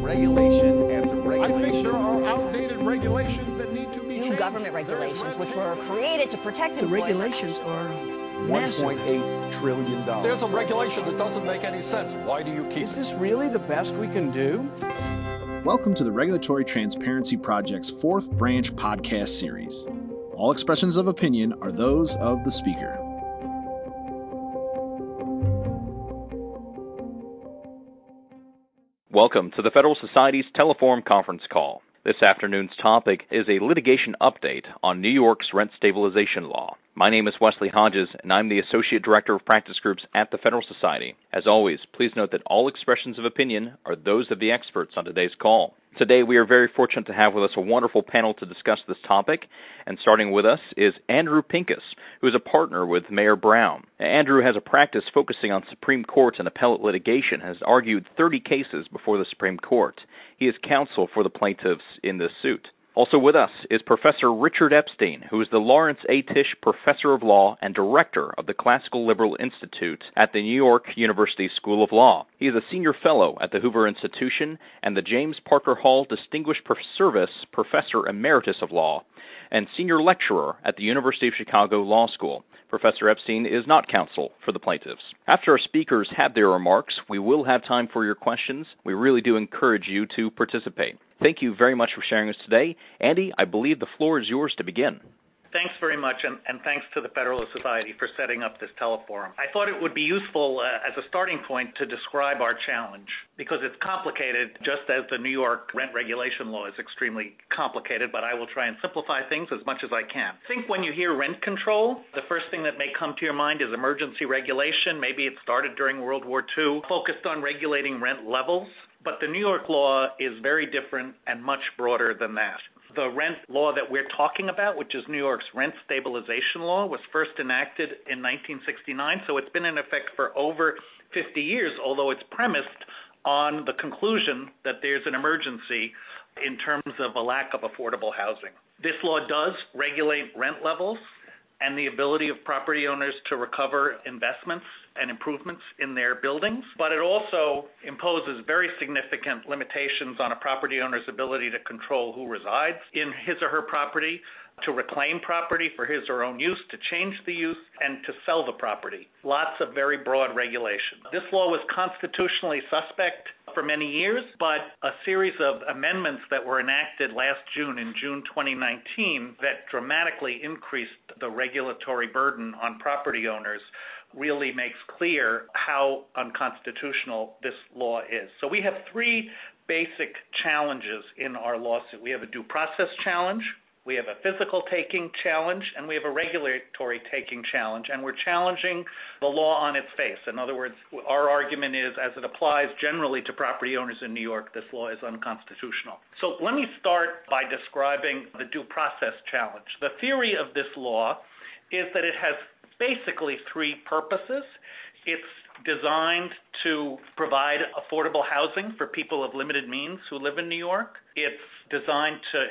regulation after regulation. I think there are outdated regulations that need to be changed. New government regulations, which were created to protect employees. The regulations are massive. $1.8 trillion. There's a regulation that doesn't make any sense. Why do you keep it? Is this really the best we can do? Welcome to the Regulatory Transparency Project's fourth branch podcast series. All expressions of opinion are those of the speaker. Welcome to the Federal Society's Teleforum conference call. This afternoon's topic is a litigation update on New York's rent stabilization law. My name is Wesley Hodges, and I'm the Associate Director of Practice Groups at the Federal Society. As always, please note that all expressions of opinion are those of the experts on today's call. Today, we are very fortunate to have with us a wonderful panel to discuss this topic, and starting with us is Andrew Pincus, who is a partner with Mayer Brown. Andrew has a practice focusing on Supreme Court and appellate litigation, has argued 30 cases before the Supreme Court. He is counsel for the plaintiffs in this suit. Also with us is Professor Richard Epstein, who is the Lawrence A. Tisch Professor of Law and Director of the Classical Liberal Institute at the New York University School of Law. He is a Senior Fellow at the Hoover Institution and the James Parker Hall Distinguished Service Professor Emeritus of Law and Senior Lecturer at the University of Chicago Law School. Professor Epstein is not counsel for the plaintiffs. After our speakers have their remarks, we will have time for your questions. We really do encourage you to participate. Thank you very much for sharing us today. Andy, I believe the floor is yours to begin. Thanks very much, and thanks to the Federalist Society for setting up this teleforum. I thought it would be useful as a starting point to describe our challenge, because it's complicated, just as the New York rent regulation law is extremely complicated, but I will try and simplify things as much as I can. I think when you hear rent control, the first thing that may come to your mind is emergency regulation. Maybe it started during World War II, focused on regulating rent levels. But the New York law is very different and much broader than that. The rent law that we're talking about, which is New York's rent stabilization law, was first enacted in 1969, so it's been in effect for over 50 years, although it's premised on the conclusion that there's an emergency in terms of a lack of affordable housing. This law does regulate rent levels and the ability of property owners to recover investments and improvements in their buildings, but it also imposes very significant limitations on a property owner's ability to control who resides in his or her property, to reclaim property for his or her own use, to change the use, and to sell the property. Lots of very broad regulation. This law was constitutionally suspect for many years, but a series of amendments that were enacted last June, in June 2019, that dramatically increased the regulatory burden on property owners really makes clear how unconstitutional this law is. So we have three basic challenges in our lawsuit. We have a due process challenge, we have a physical taking challenge, and we have a regulatory taking challenge, and we're challenging the law on its face. In other words, our argument is, as it applies generally to property owners in New York, this law is unconstitutional. So let me start by describing the due process challenge. The theory of this law is that it has basically three purposes. It's designed to provide affordable housing for people of limited means who live in New York. It's designed to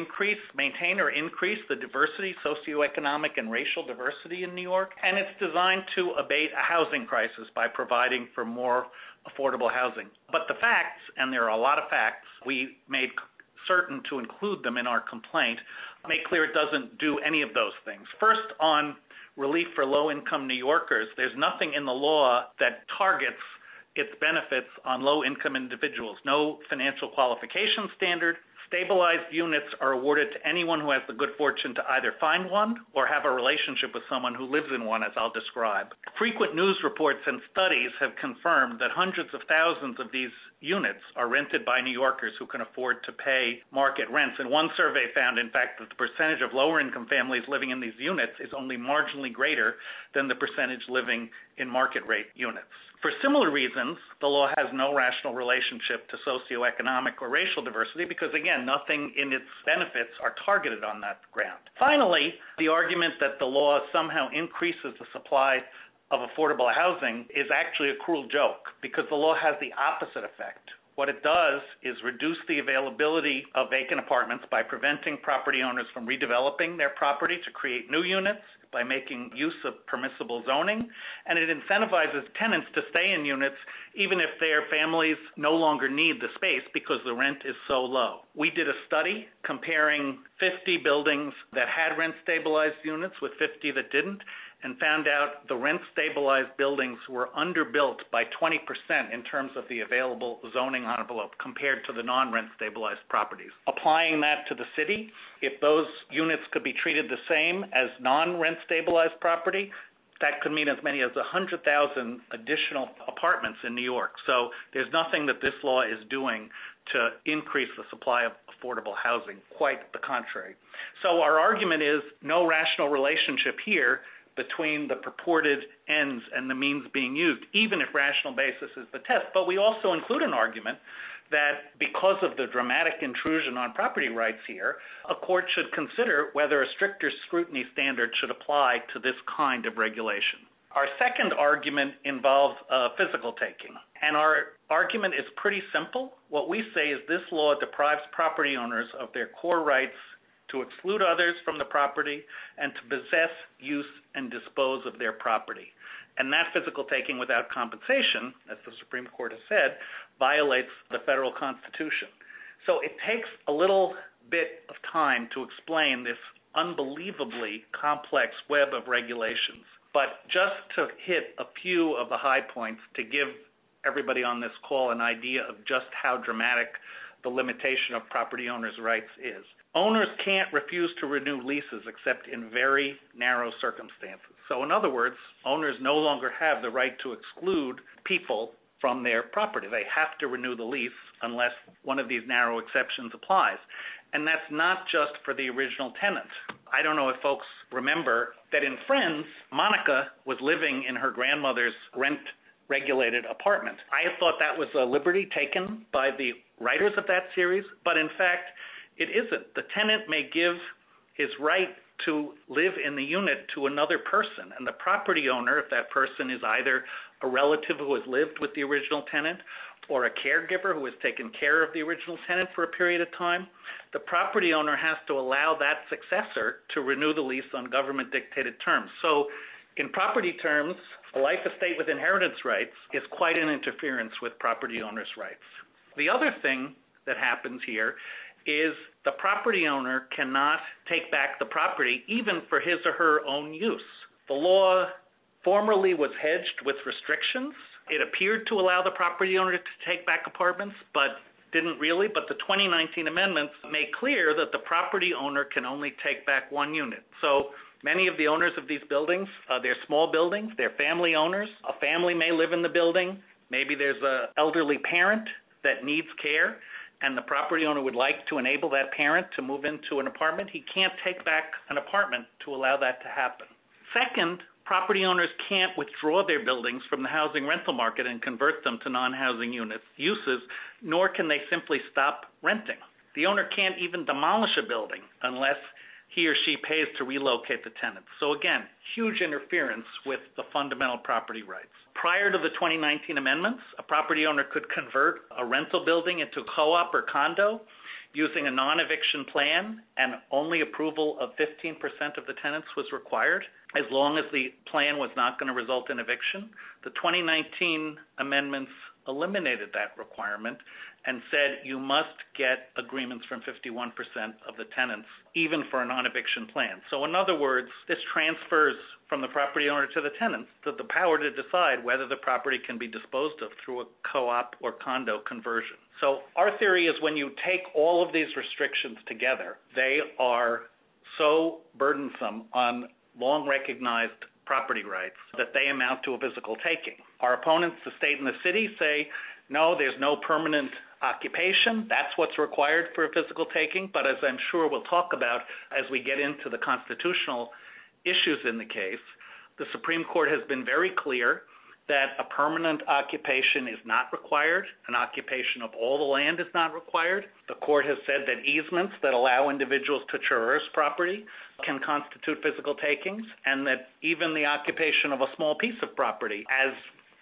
maintain or increase the diversity, socioeconomic and racial diversity in New York. And it's designed to abate a housing crisis by providing for more affordable housing. But the facts, and there are a lot of facts, we made certain to include them in our complaint, make clear it doesn't do any of those things. First, on relief for low-income New Yorkers, there's nothing in the law that targets its benefits on low-income individuals. No financial qualification standard. Stabilized units are awarded to anyone who has the good fortune to either find one or have a relationship with someone who lives in one, as I'll describe. Frequent news reports and studies have confirmed that hundreds of thousands of these units are rented by New Yorkers who can afford to pay market rents. And one survey found, in fact, that the percentage of lower-income families living in these units is only marginally greater than the percentage living in market-rate units. For similar reasons, the law has no rational relationship to socioeconomic or racial diversity because, again, nothing in its benefits are targeted on that ground. Finally, the argument that the law somehow increases the supply of affordable housing is actually a cruel joke because the law has the opposite effect. What it does is reduce the availability of vacant apartments by preventing property owners from redeveloping their property to create new units, by making use of permissible zoning, and it incentivizes tenants to stay in units even if their families no longer need the space because the rent is so low. We did a study comparing 50 buildings that had rent-stabilized units with 50 that didn't, and found out the rent-stabilized buildings were underbuilt by 20% in terms of the available zoning envelope compared to the non-rent-stabilized properties. Applying that to the city, if those units could be treated the same as non-rent-stabilized property, that could mean as many as 100,000 additional apartments in New York. So there's nothing that this law is doing to increase the supply of affordable housing. Quite the contrary. So our argument is no rational relationship here between the purported ends and the means being used, even if rational basis is the test. But we also include an argument that because of the dramatic intrusion on property rights here, a court should consider whether a stricter scrutiny standard should apply to this kind of regulation. Our second argument involves physical taking, and our argument is pretty simple. What we say is this law deprives property owners of their core rights to exclude others from the property and to possess, use, and dispose of their property. And that physical taking without compensation, as the Supreme Court has said, violates the federal Constitution. So it takes a little bit of time to explain this unbelievably complex web of regulations. But just to hit a few of the high points to give everybody on this call an idea of just how dramatic the limitation of property owners' rights is. Owners can't refuse to renew leases except in very narrow circumstances. So in other words, owners no longer have the right to exclude people from their property. They have to renew the lease unless one of these narrow exceptions applies. And that's not just for the original tenant. I don't know if folks remember that in Friends, Monica was living in her grandmother's rent-regulated apartment. I thought that was a liberty taken by the writers of that series, but in fact, it isn't. The tenant may give his right to live in the unit to another person, and the property owner, if that person is either a relative who has lived with the original tenant or a caregiver who has taken care of the original tenant for a period of time, the property owner has to allow that successor to renew the lease on government-dictated terms. So in property terms, a life estate with inheritance rights is quite an interference with property owners' rights. The other thing that happens here is the property owner cannot take back the property even for his or her own use. The law formerly was hedged with restrictions. It appeared to allow the property owner to take back apartments, but didn't really. But the 2019 amendments make clear that the property owner can only take back one unit. So many of the owners of these buildings, they're small buildings, they're family owners. A family may live in the building. Maybe there's an elderly parent that needs care, and the property owner would like to enable that parent to move into an apartment. He can't take back an apartment to allow that to happen. Second, property owners can't withdraw their buildings from the housing rental market and convert them to non-housing uses, nor can they simply stop renting. The owner can't even demolish a building unless he or she pays to relocate the tenants. So again, huge interference with the fundamental property rights. Prior to the 2019 amendments, a property owner could convert a rental building into co-op or condo using a non-eviction plan, and only approval of 15% of the tenants was required, as long as the plan was not going to result in eviction. The 2019 amendments eliminated that requirement and said you must get agreements from 51% of the tenants, even for a non-eviction plan. So in other words, this transfers from the property owner to the tenants the power to decide whether the property can be disposed of through a co-op or condo conversion. So our theory is when you take all of these restrictions together, they are so burdensome on long-recognized property rights that they amount to a physical taking. Our opponents, the state and the city, say, no, there's no permanent occupation. That's what's required for a physical taking. But as I'm sure we'll talk about as we get into the constitutional issues in the case, the Supreme Court has been very clear that a permanent occupation is not required. An occupation of all the land is not required. The court has said that easements that allow individuals to traverse property can constitute physical takings, and that even the occupation of a small piece of property, as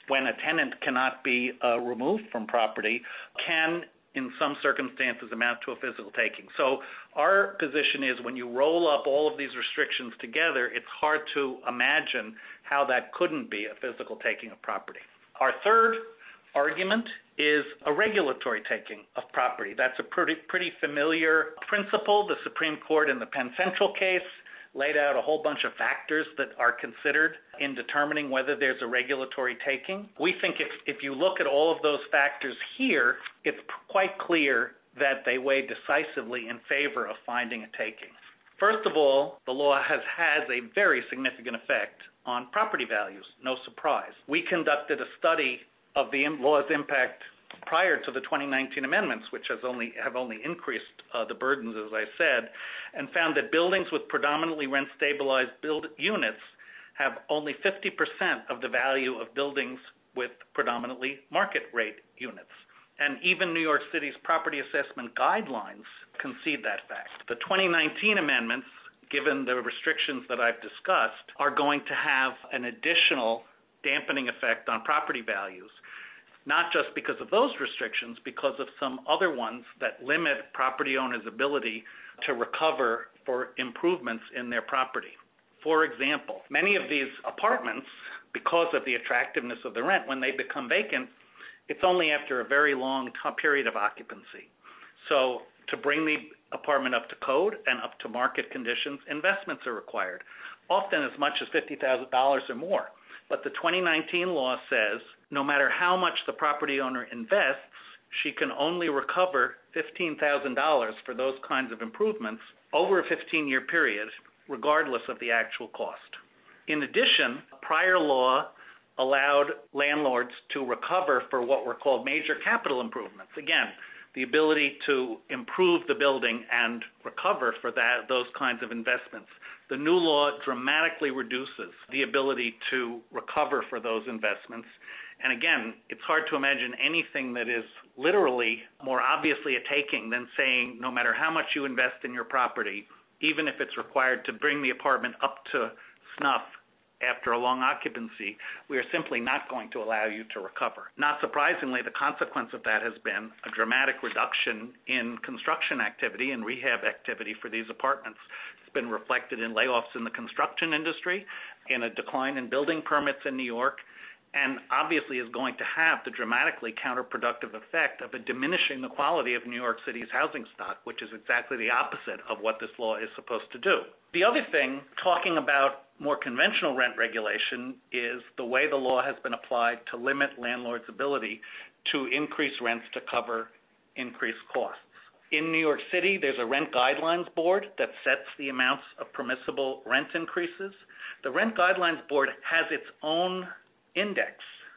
when a tenant cannot be removed from property, can in some circumstances amount to a physical taking. So our position is when you roll up all of these restrictions together, it's hard to imagine how that couldn't be a physical taking of property. Our third argument is a regulatory taking of property. That's a pretty familiar principle. The Supreme Court in the Penn Central case laid out a whole bunch of factors that are considered in determining whether there's a regulatory taking. We think if you look at all of those factors here, it's quite clear that they weigh decisively in favor of finding a taking. First of all, the law has a very significant effect on property values, no surprise. We conducted a study of the law's impact prior to the 2019 amendments, which have only increased the burdens, as I said, and found that buildings with predominantly rent-stabilized units have only 50% of the value of buildings with predominantly market-rate units. And even New York City's property assessment guidelines concede that fact. The 2019 amendments, given the restrictions that I've discussed, are going to have an additional dampening effect on property values, not just because of those restrictions, because of some other ones that limit property owners' ability to recover for improvements in their property. For example, many of these apartments, because of the attractiveness of the rent, when they become vacant, it's only after a very long period of occupancy. So to bring the apartment up to code and up to market conditions, investments are required, often as much as $50,000 or more. But the 2019 law says no matter how much the property owner invests, she can only recover $15,000 for those kinds of improvements over a 15-year period, regardless of the actual cost. In addition, prior law allowed landlords to recover for what were called major capital improvements. Again, the ability to improve the building and recover for those kinds of investments. The new law dramatically reduces the ability to recover for those investments. And again, it's hard to imagine anything that is literally more obviously a taking than saying no matter how much you invest in your property, even if it's required to bring the apartment up to snuff after a long occupancy, we are simply not going to allow you to recover. Not surprisingly, the consequence of that has been a dramatic reduction in construction activity and rehab activity for these apartments. It's been reflected in layoffs in the construction industry, in a decline in building permits in New York, and obviously is going to have the dramatically counterproductive effect of diminishing the quality of New York City's housing stock, which is exactly the opposite of what this law is supposed to do. The other thing, talking about more conventional rent regulation, is the way the law has been applied to limit landlords' ability to increase rents to cover increased costs. In New York City, there's a rent guidelines board that sets the amounts of permissible rent increases. The rent guidelines board has its own index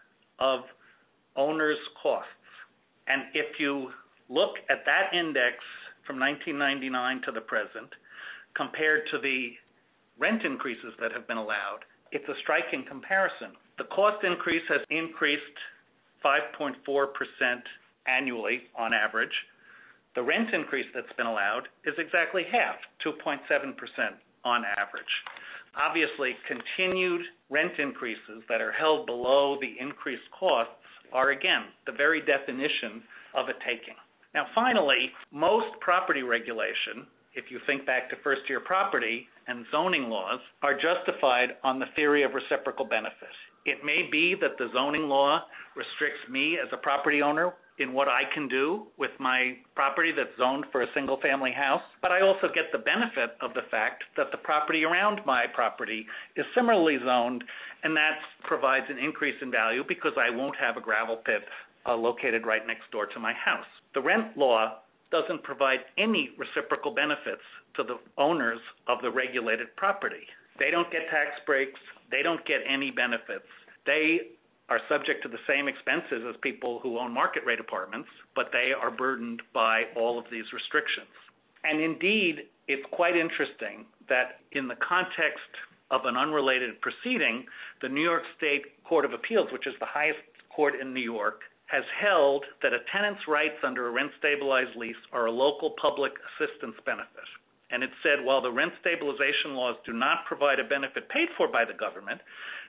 of owners' costs. And if you look at that index from 1999 to the present, compared to the rent increases that have been allowed, it's a striking comparison. The cost increase has increased 5.4% annually on average. The rent increase that's been allowed is exactly half, 2.7% on average. Obviously, continued rent increases that are held below the increased costs are, again, the very definition of a taking. Now, finally, most property regulation, if you think back to first-year property and zoning laws, are justified on the theory of reciprocal benefit. It may be that the zoning law restricts me as a property owner in what I can do with my property that's zoned for a single-family house, but I also get the benefit of the fact that the property around my property is similarly zoned, and that provides an increase in value because I won't have a gravel pit located right next door to my house. The rent law doesn't provide any reciprocal benefits to the owners of the regulated property. They don't get tax breaks. They don't get any benefits. They are subject to the same expenses as people who own market rate apartments, but they are burdened by all of these restrictions. And indeed, it's quite interesting that in the context of an unrelated proceeding, the New York State Court of Appeals, which is the highest court in New York, has held that a tenant's rights under a rent-stabilized lease are a local public assistance benefit. And it said, while the rent stabilization laws do not provide a benefit paid for by the government,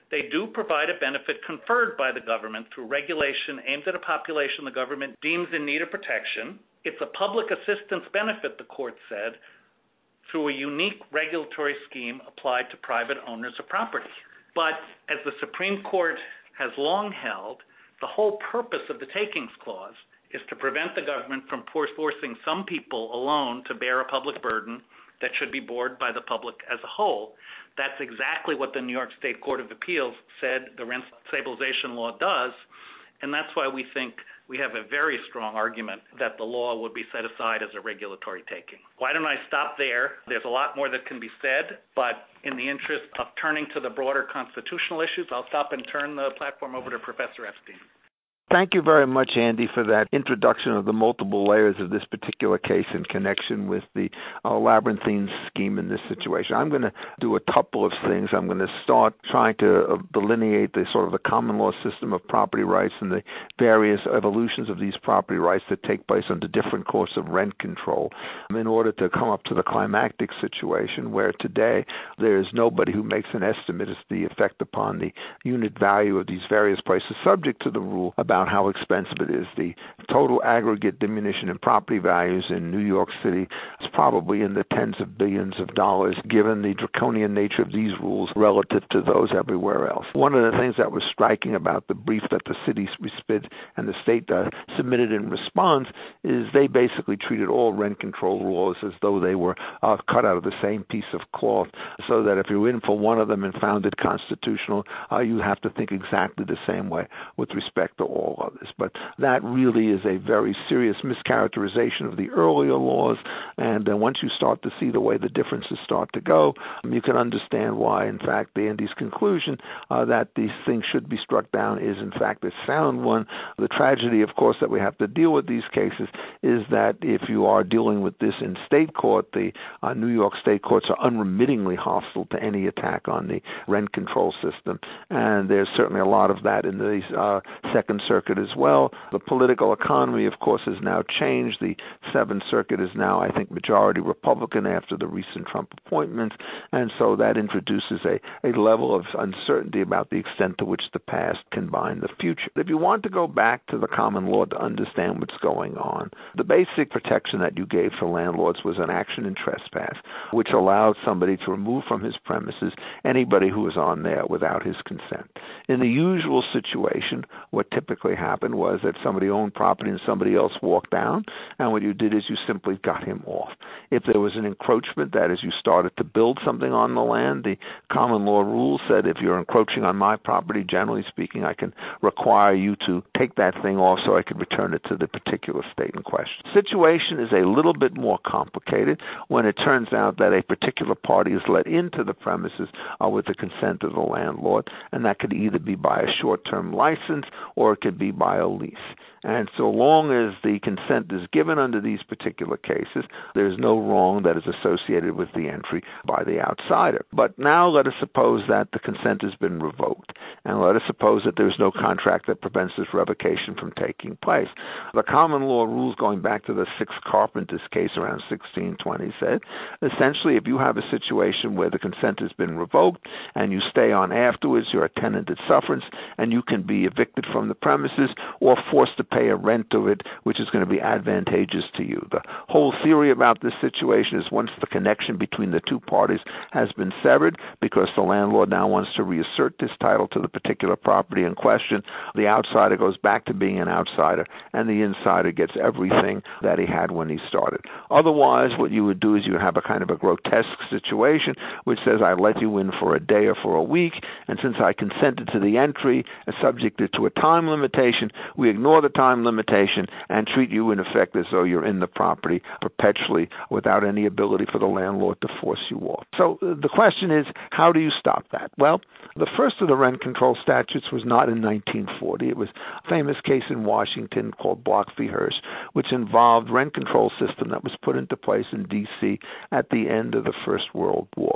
they do provide a benefit conferred by the government through regulation aimed at a population the government deems in need of protection. It's a public assistance benefit, the court said, through a unique regulatory scheme applied to private owners of property. But as the Supreme Court has long held, the whole purpose of the Takings Clause is to prevent the government from forcing some people alone to bear a public burden that should be borne by the public as a whole. That's exactly what the New York State Court of Appeals said the rent stabilization law does, and that's why we think we have a very strong argument that the law would be set aside as a regulatory taking. Why don't I stop there? There's a lot more that can be said, but in the interest of turning to the broader constitutional issues, I'll stop and turn the platform over to Professor Epstein. Thank you very much, Andy, for that introduction of the multiple layers of this particular case in connection with the labyrinthine scheme in this situation. I'm going to do a couple of things. I'm going to start trying to delineate the sort of the common law system of property rights and the various evolutions of these property rights that take place under different courts of rent control in order to come up to the climactic situation where today there is nobody who makes an estimate as to the effect upon the unit value of these various prices, subject to the rule about how expensive it is. The total aggregate diminution in property values in New York City is probably in the tens of billions of dollars, given the draconian nature of these rules relative to those everywhere else. One of the things that was striking about the brief that the city and the state submitted in response is they basically treated all rent control laws as though they were cut out of the same piece of cloth, so that if you're in for one of them and found it constitutional, you have to think exactly the same way with respect to all others. But that really is a very serious mischaracterization of the earlier laws, and once you start to see the way the differences start to go, you can understand why, in fact, Andy's conclusion that these things should be struck down is, in fact, a sound one. The tragedy, of course, that we have to deal with these cases is that if you are dealing with this in state court, the New York state courts are unremittingly hostile to any attack on the rent control system, and there's certainly a lot of that in the Second Circuit as well. The political economy, of course, has now changed. The Seventh Circuit is now, I think, majority Republican after the recent Trump appointments, and so that introduces a level of uncertainty about the extent to which the past can bind the future. If you want to go back to the common law to understand what's going on, the basic protection that you gave for landlords was an action in trespass, which allowed somebody to remove from his premises anybody who was on there without his consent. In the usual situation, what typically happened was that somebody owned property and somebody else walked down, and what you did is you simply got him off. If there was an encroachment, that is, you started to build something on the land, the common law rule said if you're encroaching on my property, generally speaking, I can require you to take that thing off so I could return it to the particular state in question. The situation is a little bit more complicated when it turns out that a particular party is let into the premises with the consent of the landlord, and that could either be by a short-term license or it could be by a lease. And so long as the consent is given under these particular cases, there's no wrong that is associated with the entry by the outsider. But now let us suppose that the consent has been revoked, and let us suppose that there's no contract that prevents this revocation from taking place. The common law rules going back to the Six Carpenters case around 1620 said, essentially, if you have a situation where the consent has been revoked and you stay on afterwards, you're a tenant at sufferance, and you can be evicted from the premises or forced to pay a rent to it, which is going to be advantageous to you. The whole theory about this situation is once the connection between the two parties has been severed, because the landlord now wants to reassert this title to the particular property in question, the outsider goes back to being an outsider, and the insider gets everything that he had when he started. Otherwise, what you would do is you would have a kind of a grotesque situation which says, I let you in for a day or for a week, and since I consented to the entry and subjected to a time limitation, we ignore the time limitation and treat you in effect as though you're in the property perpetually without any ability for the landlord to force you off. So the question is, how do you stop that? Well, the first of the rent control statutes was not in 1940. It was a famous case in Washington called Block v. Hearst, which involved rent control system that was put into place in D.C. at the end of the First World War.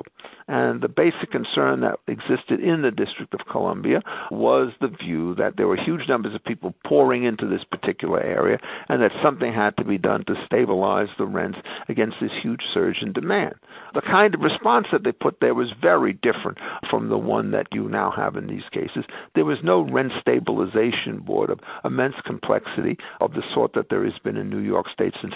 And the basic concern that existed in the District of Columbia was the view that there were huge numbers of people pouring into this particular area and that something had to be done to stabilize the rents against this huge surge in demand. The kind of response that they put there was very different from the one that you now have in these cases. There was no rent stabilization board of immense complexity of the sort that there has been in New York State since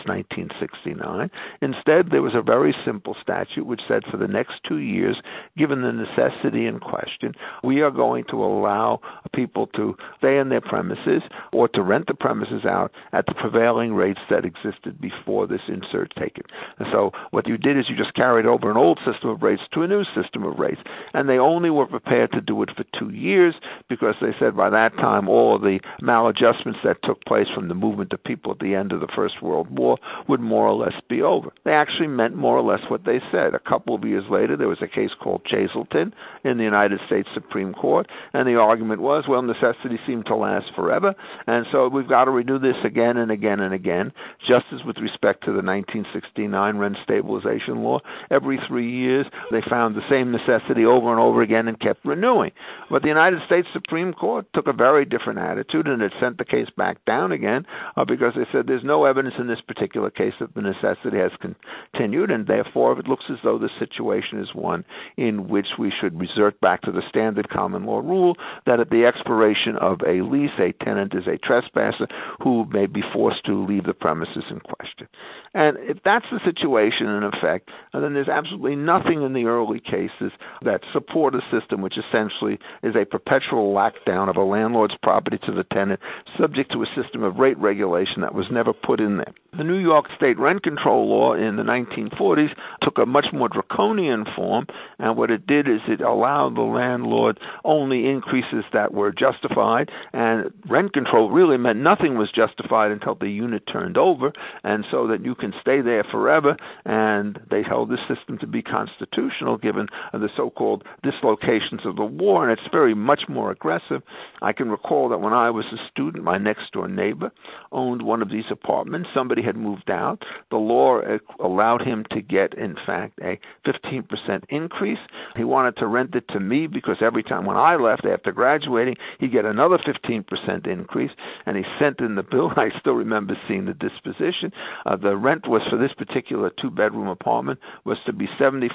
1969. Instead, there was a very simple statute which said for the next 2 years, given the necessity in question, we are going to allow people to stay in their premises or to rent the premises out at the prevailing rates that existed before this insert taken. And so what you did is you just carried over an old system of rates to a new system of rates. And they only were prepared to do it for 2 years because they said by that time all of the maladjustments that took place from the movement of people at the end of the First World War would more or less be over. They actually meant more or less what they said. A couple of years later, there was a case called Chaselton in the United States Supreme Court, and the argument was, well, necessity seemed to last forever, and so we've got to renew this again and again and again, just as with respect to the 1969 rent stabilization law. Every 3 years, they found the same necessity over and over again and kept renewing. But the United States Supreme Court took a very different attitude, and it sent the case back down again because they said there's no evidence in this particular case that the necessity has continued, and therefore it looks as though the situation is one in which we should resort back to the standard common law rule that at the expiration of a lease, a tenant is a trespasser who may be forced to leave the premises in question. And if that's the situation in effect, then there's absolutely nothing in the early cases that support a system which essentially is a perpetual lockdown of a landlord's property to the tenant, subject to a system of rate regulation that was never put in there. The New York State rent control law in the 1940s took a much more draconian form, and what it did is it allowed the landlord only increases that were justified, and rent control really meant nothing was justified until the unit turned over, and so that you can stay there forever, and they held this system to be constitutional given the so-called dislocations of the war, and it's very much more aggressive. I can recall that when I was a student, my next-door neighbor owned one of these apartments. Somebody had moved out. The law allowed him to get, in fact, a 15% increase. He wanted to rent it to me because every time when I left after graduating, he'd get another 15% increase, and he sent in the bill. I still remember seeing the disposition. The rent was for this particular two-bedroom apartment was to be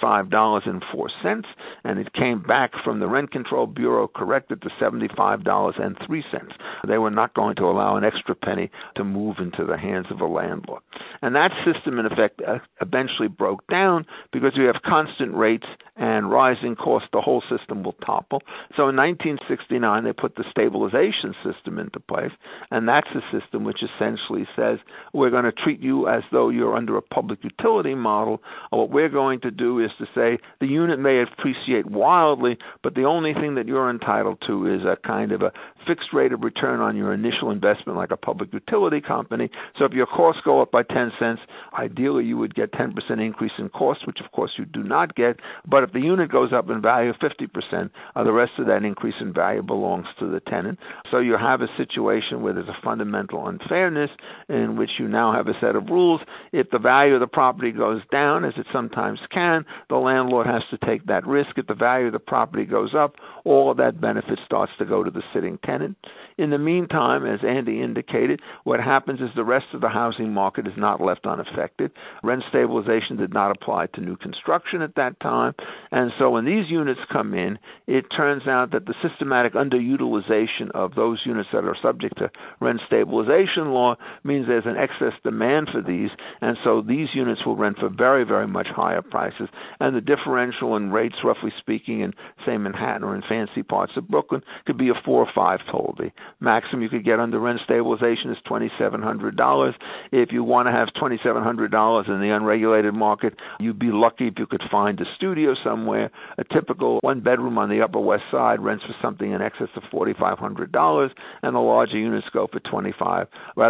$75.04, and it came back from the Rent Control Bureau corrected to $75.03. They were not going to allow an extra penny to move into the hands of a landlord. And that system, in effect, eventually broke down because you have constant rates and rising costs. The whole system will topple. So in 1969, they put the stabilization system into place, and that's a system which essentially says we're going to treat you as though you're under a public utility model. What we're going to do is to say the unit may appreciate wildly, but the only thing that you're entitled to is a kind of a fixed rate of return on your initial investment like a public utility company. So if your costs go up by 10 cents, ideally you would get 10% increase in cost, which of course you do not get. But if the unit goes up in value 50%, the rest of that increase in value belongs to the tenant. So you have a situation where there's a fundamental unfairness in which you now have a set of rules. If the value of the property goes down, as it sometimes can, the landlord has to take that risk. If the value of the property goes up, all of that benefit starts to go to the sitting tenant. In the meantime, as Andy indicated, what happens is the rest of the housing market is not left unaffected. Rent stabilization did not apply to new construction at that time. And so when these units come in, it turns out that the systematic underutilization of those units that are subject to rent stabilization law means there's an excess demand for these. And so these units will rent for very, very much higher prices. And the differential in rates, roughly speaking, in, say, Manhattan or in fancy parts of Brooklyn, could be a 4 or 5-fold. The maximum you could get under rent stabilization is $2,700. If you want to have $2,700 in the unregulated market, you'd be lucky if you could find a studio somewhere. A typical one-bedroom on the Upper West Side rents for something in excess of $4,500, and the larger units go for $12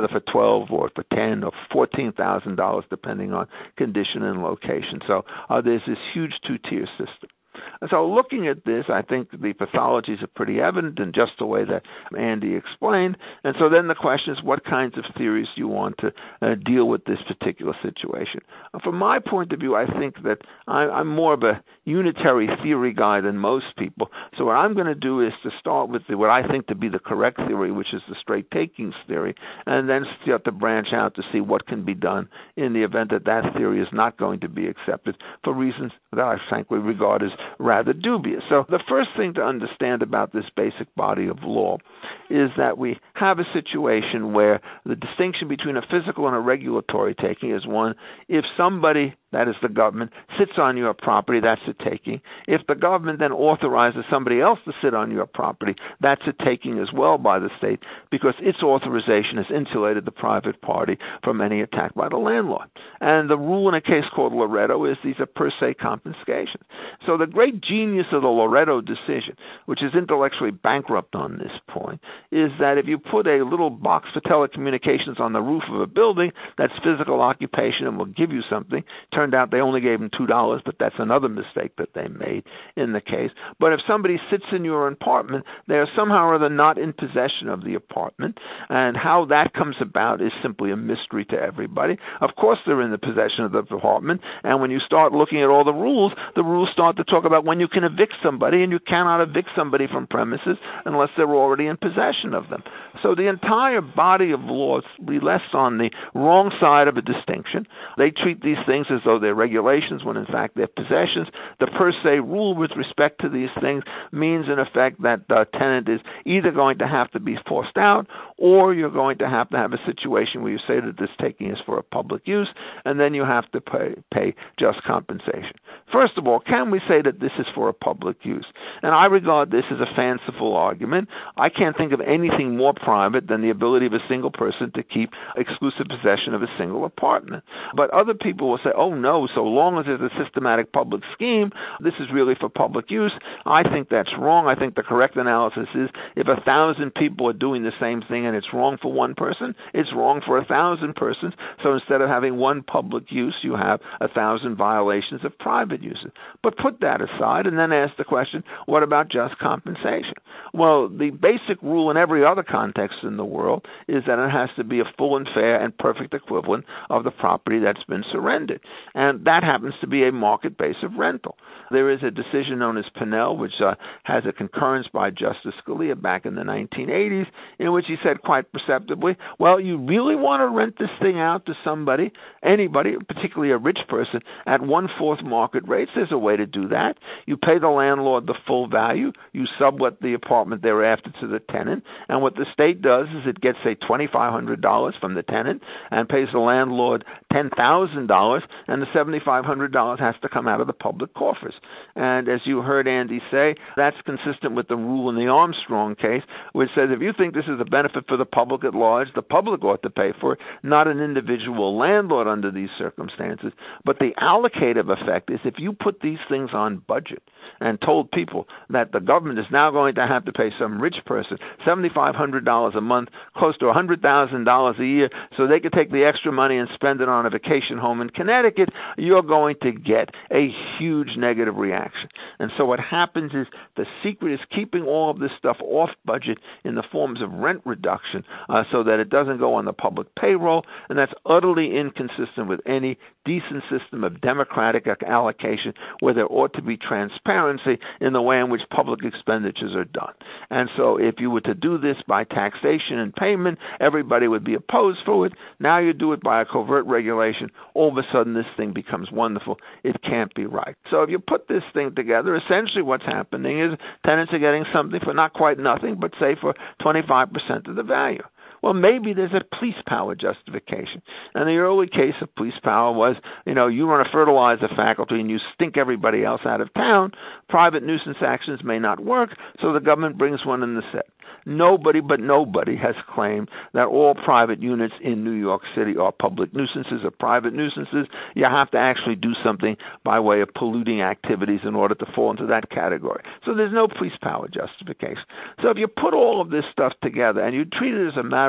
or for $10 or $14,000, depending on condition and location. So there's this huge two-tier system. So looking at this, I think the pathologies are pretty evident in just the way that Andy explained. And so then the question is, what kinds of theories do you want to deal with this particular situation? From my point of view, I think that I'm more of a unitary theory guy than most people. So what I'm going to do is to start with what I think to be the correct theory, which is the straight takings theory, and then start to branch out to see what can be done in the event that that theory is not going to be accepted for reasons that I frankly regard as rather dubious. So the first thing to understand about this basic body of law is that we have a situation where the distinction between a physical and a regulatory taking is one, if somebody, that is the government, sits on your property, that's a taking. If the government then authorizes somebody else to sit on your property, that's a taking as well by the state, because its authorization has insulated the private party from any attack by the landlord. And the rule in a case called Loretto is these are per se confiscations. So the great genius of the Loretto decision, which is intellectually bankrupt on this point, is that if you put a little box for telecommunications on the roof of a building, that's physical occupation and will give you something. Turned out they only gave him $2, but that's another mistake that they made in the case. But if somebody sits in your apartment, they are somehow or other not in possession of the apartment, and how that comes about is simply a mystery to everybody. Of course they're in the possession of the apartment, and when you start looking at all the rules start to talk about when you can evict somebody, and you cannot evict somebody from premises unless they're already in possession of them. So the entire body of law rests on the wrong side of a distinction. They treat these things as though they're regulations when in fact they're possessions. The per se rule with respect to these things means in effect that the tenant is either going to have to be forced out, or you're going to have a situation where you say that this taking is for a public use, and then you have to pay just compensation. First of all, can we say that this is for a public use? And I regard this as a fanciful argument. I can't think of anything more private than the ability of a single person to keep exclusive possession of a single apartment. But other people will say, oh no, so long as there's a systematic public scheme, this is really for public use. I think that's wrong. I think the correct analysis is if 1,000 people are doing the same thing and it's wrong for one person, it's wrong for 1,000 persons. So instead of having one public use, you have 1,000 violations of private uses. But put that aside and then ask the question, what about just compensation? Well, the basic rule in every other context in the world is that it has to be a full and fair and perfect equivalent of the property that's been surrendered. And that happens to be a market base of rental. There is a decision known as Pinnell, which has a concurrence by Justice Scalia back in the 1980s, in which he said quite perceptibly, well, you really want to rent this thing out to somebody, anybody, particularly a rich person, at 1/4 market rates. There's a way to do that. You pay the landlord the full value. You sublet the apartment thereafter to the tenant. And what the state does is it gets, say, $2,500 from the tenant and pays the landlord $10,000, and the $7,500 has to come out of the public coffers. And as you heard Andy say, that's consistent with the rule in the Armstrong case, which says if you think this is a benefit for the public at large, the public ought to pay for it, not an individual landlord under these circumstances. But the allocative effect is if you put these things on budget and told people that the government is now going to have to pay some rich person $7,500 a month, close to $100,000 a year, so they could take the extra money and spend it on a vacation home in Connecticut, you're going to get a huge negative reaction. And so what happens is the secret is keeping all of this stuff off budget in the forms of rent reduction so that it doesn't go on the public payroll, and that's utterly inconsistent with any decent system of democratic allocation where there ought to be transparency in the way in which public expenditures are done. And so if you were to do this by taxation and payment, everybody would be opposed for it. Now you do it by a covert regulation, all of a sudden this thing becomes wonderful. It can't be right. So if you put this thing together, essentially what's happening is tenants are getting something for not quite nothing, but say for 25% of the value. Well, maybe there's a police power justification. And the early case of police power was, you want to fertilize the faculty and you stink everybody else out of town. Private nuisance actions may not work, so the government brings one in the set. Nobody has claimed that all private units in New York City are public nuisances or private nuisances. You have to actually do something by way of polluting activities in order to fall into that category. So there's no police power justification. So if you put all of this stuff together and you treat it as a matter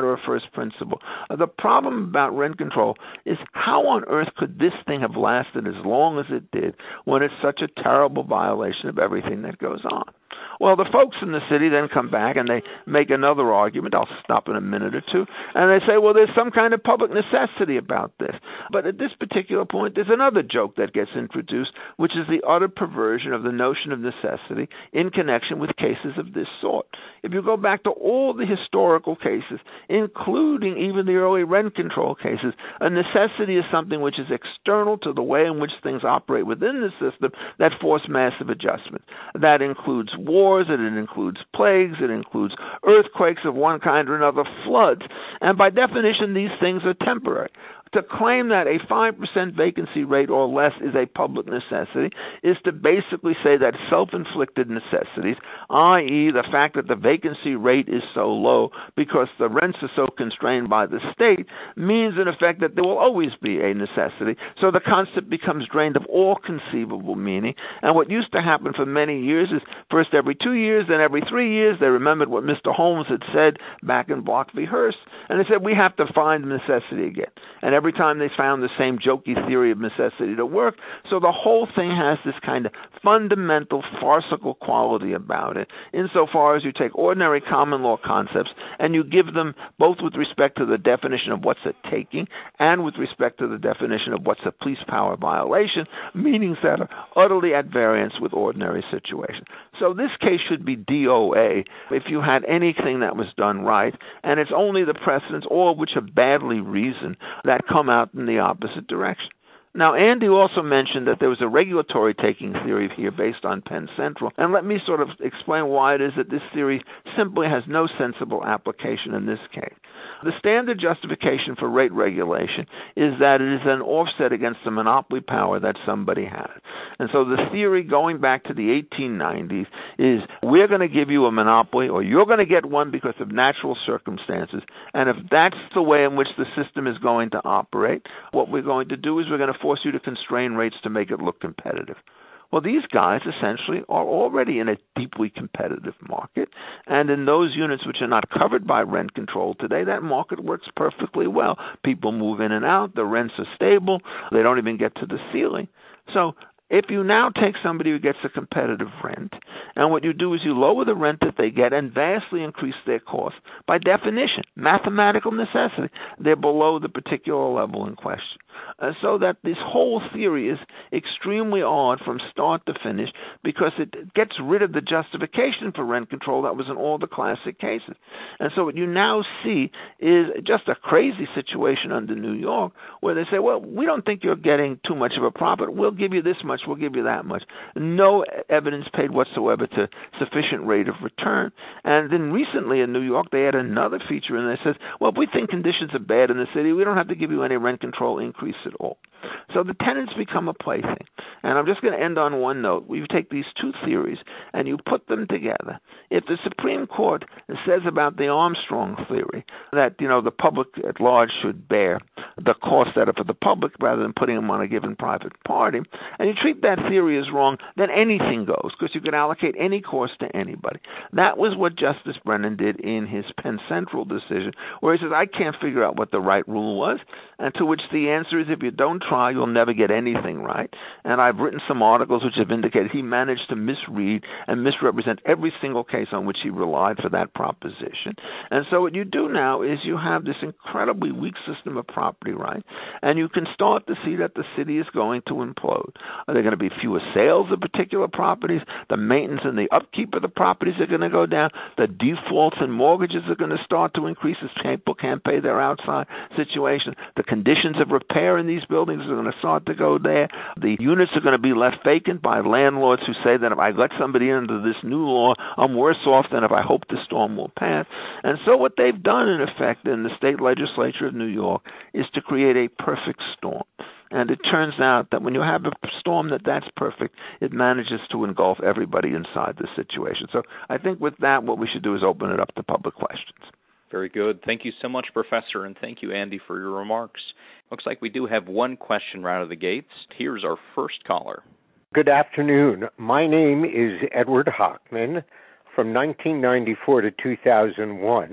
matter of first principle. The problem about rent control is how on earth could this thing have lasted as long as it did when it's such a terrible violation of everything that goes on? Well, the folks in the city then come back and they make another argument. I'll stop in a minute or two. And they say, well, there's some kind of public necessity about this. But at this particular point, there's another joke that gets introduced, which is the utter perversion of the notion of necessity in connection with cases of this sort. If you go back to all the historical cases, including even the early rent control cases, a necessity is something which is external to the way in which things operate within the system that force massive adjustment. That includes wars, it includes plagues, it includes earthquakes of one kind or another, floods, and by definition these things are temporary. To claim that a 5% vacancy rate or less is a public necessity is to basically say that self-inflicted necessities, i.e. the fact that the vacancy rate is so low because the rents are so constrained by the state, means in effect that there will always be a necessity. So the concept becomes drained of all conceivable meaning. And what used to happen for many years is first every 2 years, then every 3 years, they remembered what Mr. Holmes had said back in Block v. Hearst, and they said, we have to find necessity again. And every time they found the same jokey theory of necessity to work. So the whole thing has this kind of fundamental farcical quality about it, insofar as you take ordinary common law concepts and you give them both with respect to the definition of what's a taking and with respect to the definition of what's a police power violation, meanings that are utterly at variance with ordinary situations. So this case should be DOA if you had anything that was done right, and it's only the precedents, all of which are badly reasoned, that come out in the opposite direction. Now, Andy also mentioned that there was a regulatory taking theory here based on Penn Central, and let me sort of explain why it is that this theory simply has no sensible application in this case. The standard justification for rate regulation is that it is an offset against the monopoly power that somebody has. And so the theory going back to the 1890s is we're going to give you a monopoly or you're going to get one because of natural circumstances. And if that's the way in which the system is going to operate, what we're going to do is we're going to force you to constrain rates to make it look competitive. Well, these guys essentially are already in a deeply competitive market, and in those units which are not covered by rent control today, that market works perfectly well. People move in and out, the rents are stable, they don't even get to the ceiling. So if you now take somebody who gets a competitive rent, and what you do is you lower the rent that they get and vastly increase their cost, by definition, mathematical necessity, they're below the particular level in question. So that this whole theory is extremely odd from start to finish because it gets rid of the justification for rent control that was in all the classic cases. And so what you now see is just a crazy situation under New York where they say, well, we don't think you're getting too much of a profit. We'll give you this much. We'll give you that much. No evidence paid whatsoever to sufficient rate of return. And then recently in New York, they had another feature and they says, well, if we think conditions are bad in the city, we don't have to give you any rent control increase at all. So the tenants become a plaything. And I'm just going to end on one note. You take these two theories and you put them together. If the Supreme Court says about the Armstrong theory that, the public at large should bear the costs that are for the public rather than putting them on a given private party, and you treat that theory as wrong, then anything goes because you can allocate any cost to anybody. That was what Justice Brennan did in his Penn Central decision, where he says, I can't figure out what the right rule was, and to which the answer is if you don't try, you'll never get anything right. And I've written some articles which have indicated he managed to misread and misrepresent every single case on which he relied for that proposition. And so what you do now is you have this incredibly weak system of property rights, and you can start to see that the city is going to implode. Are there going to be fewer sales of particular properties? The maintenance and the upkeep of the properties are going to go down. The defaults and mortgages are going to start to increase as people can't pay their outside situation. The conditions of repair in these buildings are going to start to go there. The units are going to be left vacant by landlords who say that if I let somebody into this new law, I'm worse off than if I hope the storm will pass. And so what they've done, in effect, in the state legislature of New York is to create a perfect storm. And it turns out that when you have a storm that's perfect, it manages to engulf everybody inside the situation. So I think with that, what we should do is open it up to public questions. Very good. Thank you so much, Professor, and thank you, Andy, for your remarks. Looks like we do have one question right out of the gates. Here's our first caller. Good afternoon. My name is Edward Hockman. From 1994 to 2001,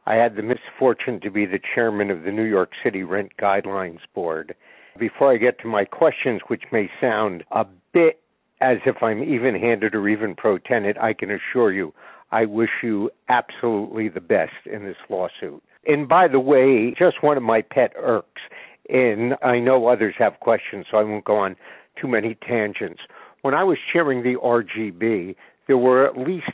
I had the misfortune to be the chairman of the New York City Rent Guidelines Board. Before I get to my questions, which may sound a bit as if I'm even-handed or even pro-tenant, I can assure you I wish you absolutely the best in this lawsuit. And by the way, just one of my pet irks, and I know others have questions, so I won't go on too many tangents. When I was chairing the RGB, there were at least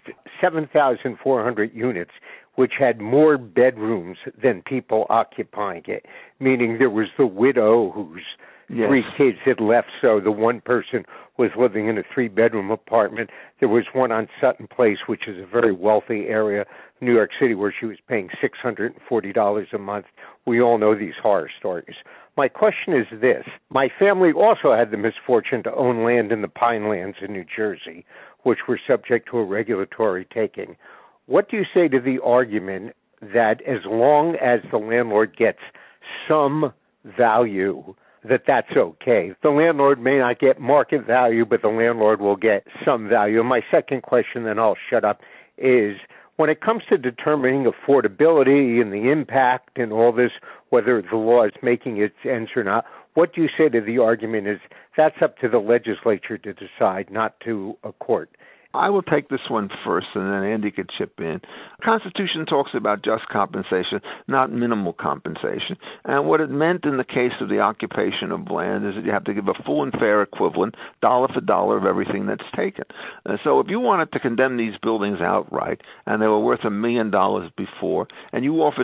7,400 units which had more bedrooms than people occupying it, meaning there was the widow whose three kids had left, so the one person was living in a 3-bedroom apartment. There was one on Sutton Place, which is a very wealthy area, New York City, where she was paying $640 a month. We all know these horror stories. My question is this. My family also had the misfortune to own land in the Pinelands in New Jersey, which were subject to a regulatory taking. What do you say to the argument that as long as the landlord gets some value, that's okay? The landlord may not get market value, but the landlord will get some value. And my second question, then I'll shut up, is when it comes to determining affordability and the impact and all this, whether the law is making its ends or not, what do you say to the argument is that's up to the legislature to decide, not to a court? I will take this one first, and then Andy could chip in. The Constitution talks about just compensation, not minimal compensation. And what it meant in the case of the occupation of land is that you have to give a full and fair equivalent, dollar for dollar, of everything that's taken. So if you wanted to condemn these buildings outright, and they were worth $1 million before, and you offered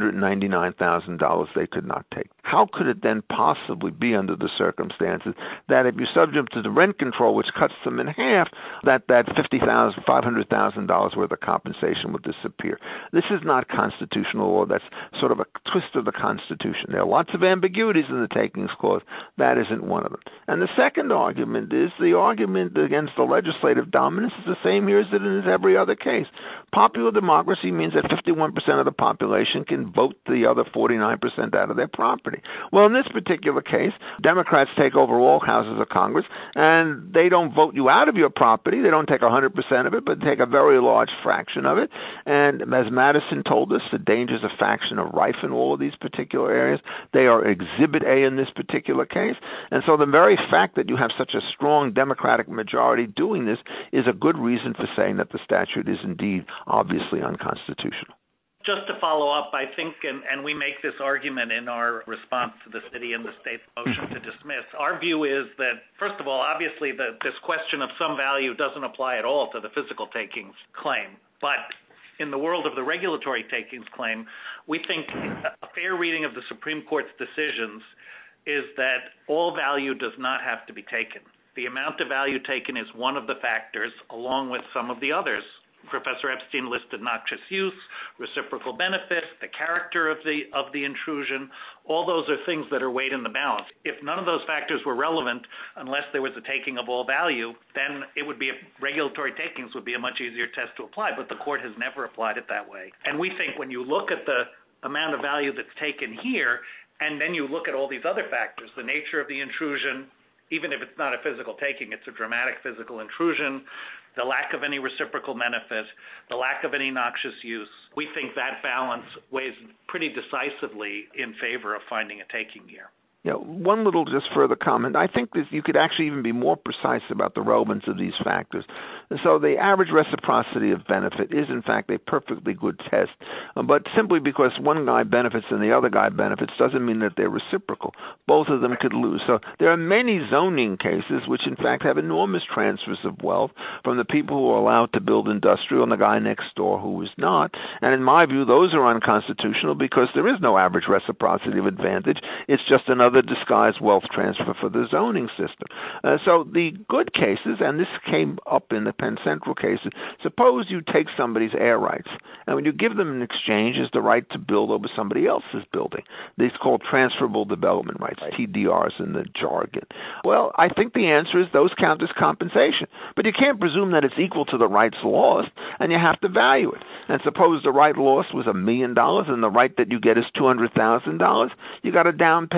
$999,000 they could not take, how could it then possibly be under the circumstances that if you're subject to the rent control, which cuts them in half, that $50,000, $500,000 worth of compensation would disappear? This is not constitutional law. That's sort of a twist of the Constitution. There are lots of ambiguities in the Takings Clause. That isn't one of them. And the second argument is the argument against the legislative dominance is the same here as it is every other case. Popular democracy means that 51% of the population can vote the other 49% out of their property. Well, in this particular case, Democrats take over all houses of Congress, and they don't vote you out of your property. They don't take 100% of it, but take a very large fraction of it. And as Madison told us, the dangers of faction are rife in all of these particular areas. They are Exhibit A in this particular case. And so the very fact that you have such a strong Democratic majority doing this is a good reason for saying that the statute is indeed obviously unconstitutional. Just to follow up, I think, and we make this argument in our response to the city and the state's motion to dismiss, our view is that, first of all, obviously this question of some value doesn't apply at all to the physical takings claim. But in the world of the regulatory takings claim, we think a fair reading of the Supreme Court's decisions is that all value does not have to be taken. The amount of value taken is one of the factors, along with some of the others. Professor Epstein listed noxious use, reciprocal benefit, the character of the intrusion. All those are things that are weighed in the balance. If none of those factors were relevant, unless there was a taking of all value, then it would be regulatory takings would be a much easier test to apply. But the court has never applied it that way. And we think when you look at the amount of value that's taken here, and then you look at all these other factors, the nature of the intrusion, even if it's not a physical taking, it's a dramatic physical intrusion, the lack of any reciprocal benefit, the lack of any noxious use. We think that balance weighs pretty decisively in favor of finding a taking here. Yeah, one little just further comment. I think that you could actually even be more precise about the relevance of these factors. So the average reciprocity of benefit is, in fact, a perfectly good test. But simply because one guy benefits and the other guy benefits doesn't mean that they're reciprocal. Both of them could lose. So there are many zoning cases which, in fact, have enormous transfers of wealth from the people who are allowed to build industrial and the guy next door who is not. And in my view, those are unconstitutional because there is no average reciprocity of advantage. It's just another disguised wealth transfer for the zoning system. So the good cases, and this came up in the Penn Central cases, suppose you take somebody's air rights, and when you give them in exchange is the right to build over somebody else's building. These are called transferable development rights, TDRs in the jargon. Well, I think the answer is those count as compensation. But you can't presume that it's equal to the rights lost, and you have to value it. And suppose the right lost was $1 million and the right that you get is $200,000. You got a down payment of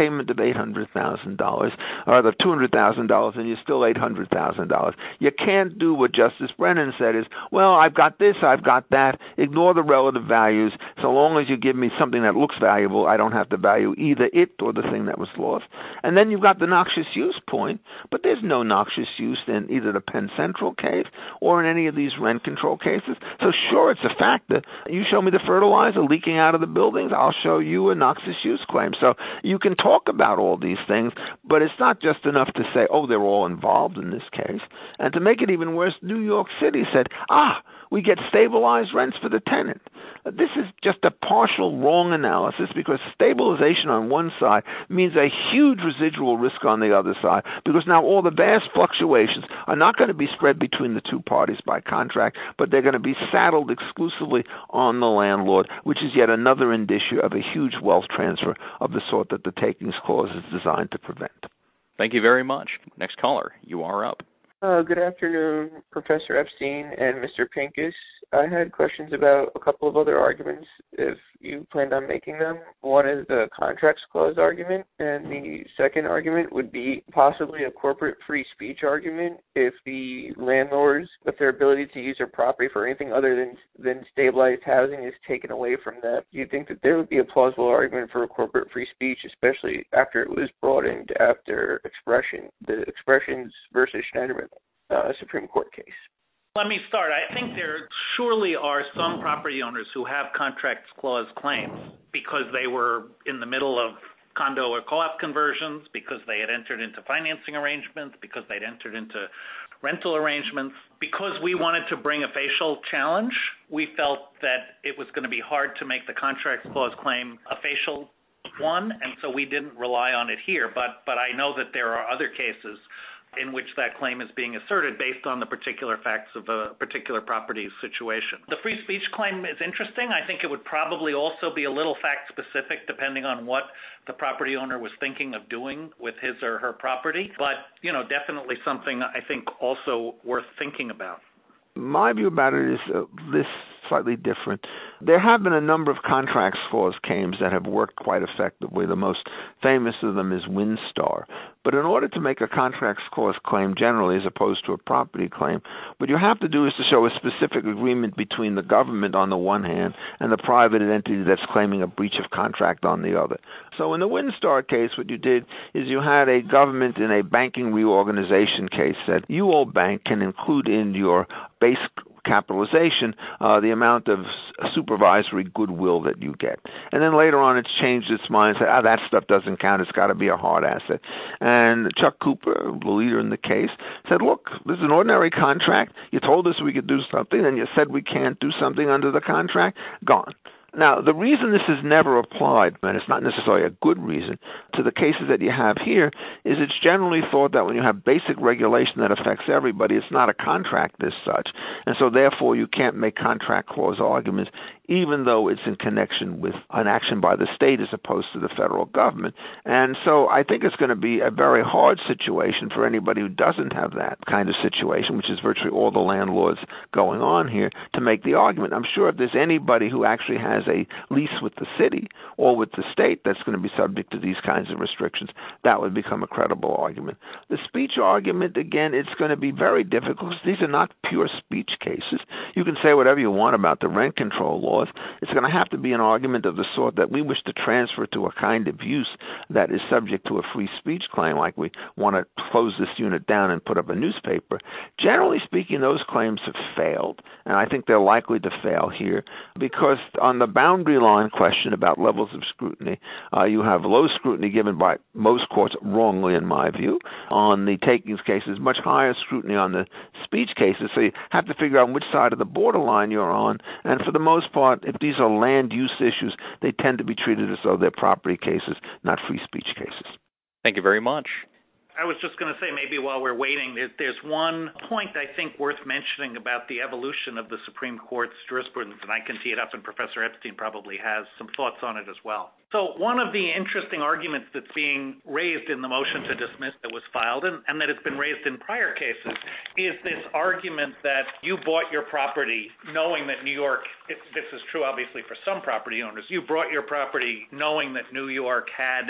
$800,000, or the $200,000 and you're still $800,000. You can't do what Justice Brennan said is, well, I've got this, I've got that. Ignore the relative values. So long as you give me something that looks valuable, I don't have to value either it or the thing that was lost. And then you've got the noxious use point, but there's no noxious use in either the Penn Central case or in any of these rent control cases. So sure, it's a factor. You show me the fertilizer leaking out of the buildings, I'll show you a noxious use claim. So you can talk about all these things, but it's not just enough to say, oh, they're all involved in this case. And to make it even worse, New York City said, we get stabilized rents for the tenant. This is just a partial wrong analysis because stabilization on one side means a huge residual risk on the other side, because now all the vast fluctuations are not going to be spread between the two parties by contract, but they're going to be saddled exclusively on the landlord, which is yet another indicia of a huge wealth transfer of the sort that the takings clause is designed to prevent. Thank you very much. Next caller, you are up. Good afternoon, Professor Epstein and Mr. Pincus. I had questions about a couple of other arguments, if you planned on making them. One is the contracts clause argument, and the second argument would be possibly a corporate free speech argument if the landlords, if their ability to use their property for anything other than stabilized housing is taken away from them. Do you think that there would be a plausible argument for a corporate free speech, especially after it was broadened after the Expressions versus Schneiderman Supreme Court case? Let me start. I think there surely are some property owners who have contracts clause claims because they were in the middle of condo or co-op conversions, because they had entered into financing arrangements, because they'd entered into rental arrangements. Because we wanted to bring a facial challenge, we felt that it was going to be hard to make the contracts clause claim a facial one, and so we didn't rely on it here. But I know that there are other cases in which that claim is being asserted based on the particular facts of a particular property's situation. The free speech claim is interesting. I think it would probably also be a little fact-specific depending on what the property owner was thinking of doing with his or her property. But, definitely something I think also worth thinking about. My view about it is this slightly different. There have been a number of contracts clause claims that have worked quite effectively. The most famous of them is Windstar. But in order to make a contracts clause claim generally as opposed to a property claim, what you have to do is to show a specific agreement between the government on the one hand and the private entity that's claiming a breach of contract on the other. So in the Windstar case, what you did is you had a government in a banking reorganization case said, you, old bank, can include in your base capitalization the amount of supervisory goodwill that you get. And then later on it's changed its mind and said, that stuff doesn't count, it's got to be a hard asset. And Chuck Cooper, the leader in the case, said, look, this is an ordinary contract. You told us we could do something, and you said we can't do something under the contract. Gone. Now, the reason this is never applied, and it's not necessarily a good reason, to the cases that you have here, is it's generally thought that when you have basic regulation that affects everybody, it's not a contract as such. And so, therefore, you can't make contract clause arguments, even though it's in connection with an action by the state as opposed to the federal government. And so I think it's going to be a very hard situation for anybody who doesn't have that kind of situation, which is virtually all the landlords going on here, to make the argument. I'm sure if there's anybody who actually has a lease with the city or with the state that's going to be subject to these kinds of restrictions, that would become a credible argument. The speech argument, again, it's going to be very difficult because these are not pure speech cases. You can say whatever you want about the rent control laws. It's going to have to be an argument of the sort that we wish to transfer to a kind of use that is subject to a free speech claim, like we want to close this unit down and put up a newspaper. Generally speaking, those claims have failed, and I think they're likely to fail here because on the boundary line question about levels of scrutiny, you have low scrutiny given by most courts, wrongly in my view. On the takings cases, much higher scrutiny on the speech cases, so you have to figure out which side of the borderline you're on, and for the most part, if these are land use issues, they tend to be treated as though they're property cases, not free speech cases. Thank you very much. I was just going to say, maybe while we're waiting, there's one point I think worth mentioning about the evolution of the Supreme Court's jurisprudence, and I can tee it up, and Professor Epstein probably has some thoughts on it as well. So one of the interesting arguments that's being raised in the motion to dismiss that was filed, and that has been raised in prior cases, is this argument that you bought your property knowing that New York, this is true obviously for some property owners, you bought your property knowing that New York had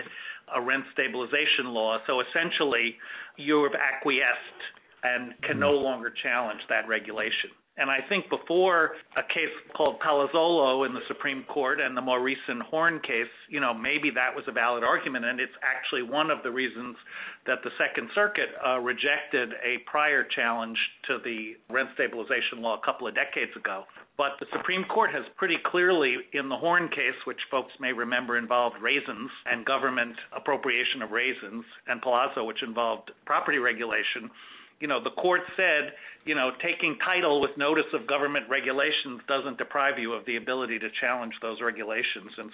a rent stabilization law. So essentially, you've acquiesced and can no longer challenge that regulation. And I think before a case called Palazzolo in the Supreme Court and the more recent Horn case, maybe that was a valid argument. And it's actually one of the reasons that the Second Circuit rejected a prior challenge to the rent stabilization law a couple of decades ago. But the Supreme Court has pretty clearly, in the Horn case, which folks may remember involved raisins and government appropriation of raisins, and Palazzo, which involved property regulation, the court said, taking title with notice of government regulations doesn't deprive you of the ability to challenge those regulations, and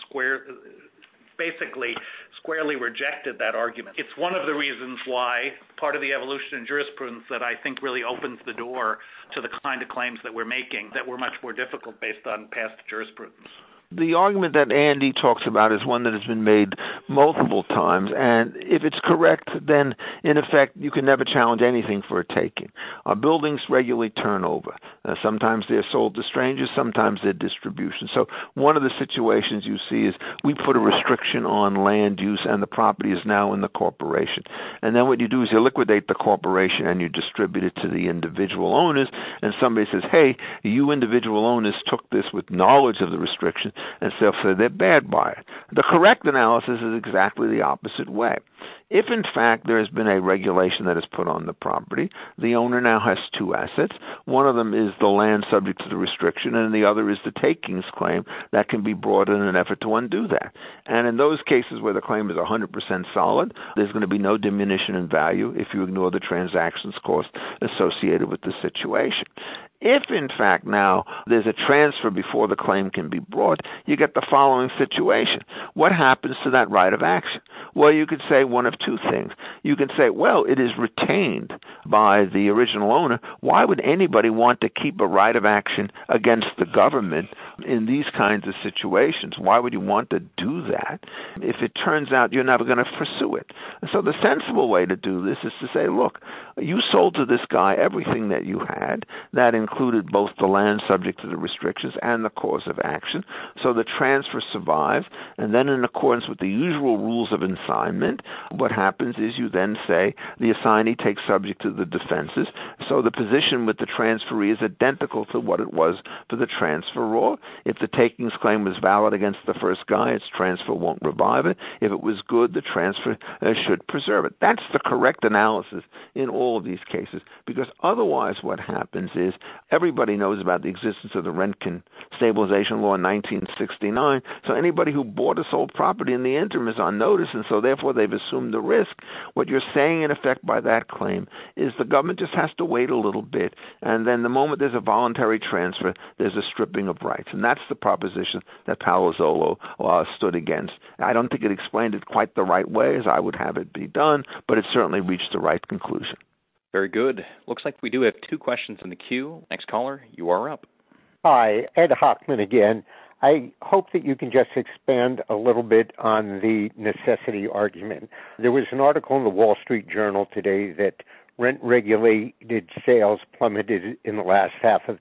squarely rejected that argument. It's one of the reasons why part of the evolution in jurisprudence that I think really opens the door to the kind of claims that we're making that were much more difficult based on past jurisprudence. The argument that Andy talks about is one that has been made multiple times, and if it's correct, then in effect you can never challenge anything for a taking. Buildings regularly turn over. Sometimes they're sold to strangers, sometimes they're distribution. So one of the situations you see is we put a restriction on land use and the property is now in the corporation. And then what you do is you liquidate the corporation and you distribute it to the individual owners, and somebody says, hey, you individual owners took this with knowledge of the restriction, and so they're bad by it. The correct analysis is exactly the opposite way. If, in fact, there has been a regulation that is put on the property, the owner now has two assets. One of them is the land subject to the restriction, and the other is the takings claim that can be brought in an effort to undo that. And in those cases where the claim is 100% solid, there's going to be no diminution in value if you ignore the transactions cost associated with the situation. If, in fact, now there's a transfer before the claim can be brought, you get the following situation. What happens to that right of action? Well, you could say one of two things. You can say, well, it is retained by the original owner. Why would anybody want to keep a right of action against the government in these kinds of situations? Why would you want to do that if it turns out you're never going to pursue it? So the sensible way to do this is to say, look, you sold to this guy everything that you had. That included both the land subject to the restrictions and the cause of action. So the transfer survives, and then in accordance with the usual rules of assignment, what happens is you then say the assignee takes subject to the defenses. So the position with the transferee is identical to what it was for the transferor. If the takings claim was valid against the first guy, its transfer won't revive it. If it was good, the transfer should preserve it. That's the correct analysis in all of these cases, because otherwise what happens is everybody knows about the existence of the Rent Stabilization Law in 1969, so anybody who bought or sold property in the interim is on notice, and so therefore they've assumed the risk. What you're saying, in effect, by that claim is the government just has to wait a little bit, and then the moment there's a voluntary transfer, there's a stripping of rights, and that's the proposition that Palazzolo stood against. I don't think it explained it quite the right way as I would have it be done, but it certainly reached the right conclusion. Very good. Looks like we do have two questions in the queue. Next caller, you are up. Hi, Ed Hochman again. I hope that you can just expand a little bit on the necessity argument. There was an article in the Wall Street Journal today that rent-regulated sales plummeted in the last half of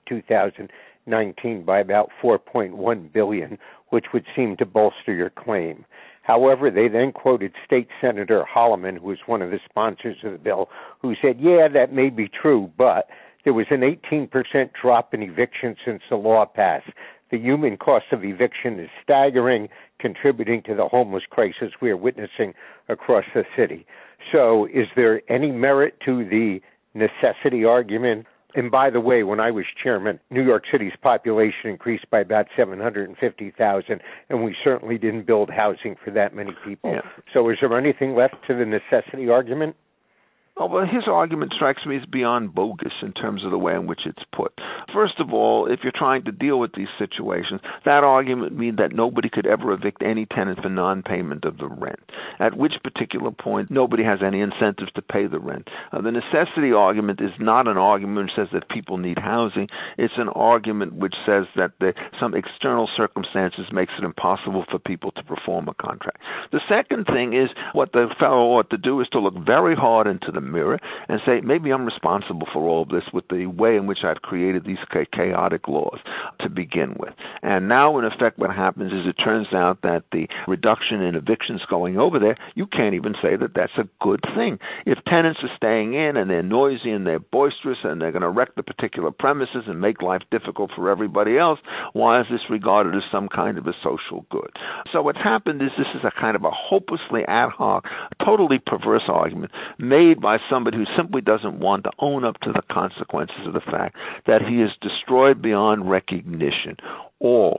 2019 by about $4.1 billion, which would seem to bolster your claim. However, they then quoted State Senator Holloman, who was one of the sponsors of the bill, who said, yeah, that may be true, but there was an 18% drop in evictions since the law passed. The human cost of eviction is staggering, contributing to the homeless crisis we are witnessing across the city. So is there any merit to the necessity argument? And by the way, when I was chairman, New York City's population increased by about 750,000, and we certainly didn't build housing for that many people. Yeah. So is there anything left to the necessity argument? Oh, well, his argument strikes me as beyond bogus in terms of the way in which it's put. First of all, if you're trying to deal with these situations, that argument means that nobody could ever evict any tenant for non-payment of the rent, at which particular point nobody has any incentives to pay the rent. The necessity argument is not an argument which says that people need housing. It's an argument which says that some external circumstances makes it impossible for people to perform a contract. The second thing is what the fellow ought to do is to look very hard into the mirror and say, maybe I'm responsible for all of this with the way in which I've created these chaotic laws to begin with. And now, in effect, what happens is it turns out that the reduction in evictions going over there, you can't even say that that's a good thing. If tenants are staying in and they're noisy and they're boisterous and they're going to wreck the particular premises and make life difficult for everybody else, why is this regarded as some kind of a social good? So what's happened is this is a kind of a hopelessly ad hoc, totally perverse argument made by somebody who simply doesn't want to own up to the consequences of the fact that he has destroyed beyond recognition all